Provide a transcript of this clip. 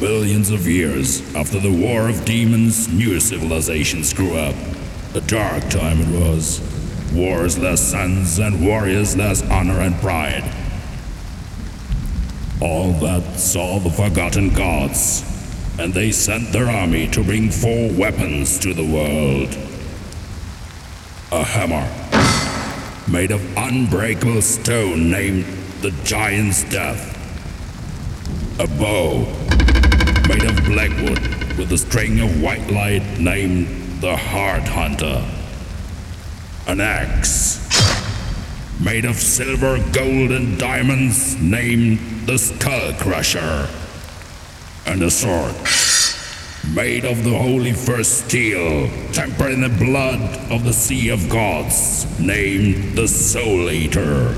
Millions of years after the War of Demons, new civilizations grew up. A dark time it was. Wars less sons and warriors less honor and pride. All that saw the forgotten gods, and they sent their army to bring 4 weapons to the world. A hammer, made of unbreakable stone named the Giant's Death. A bow, made of blackwood with a string of white light named the Heart Hunter. An axe, made of silver, gold, and diamonds named the Skull Crusher. And a sword, made of the holy first steel, tempered in the blood of the Sea of Gods, named the Soul Eater.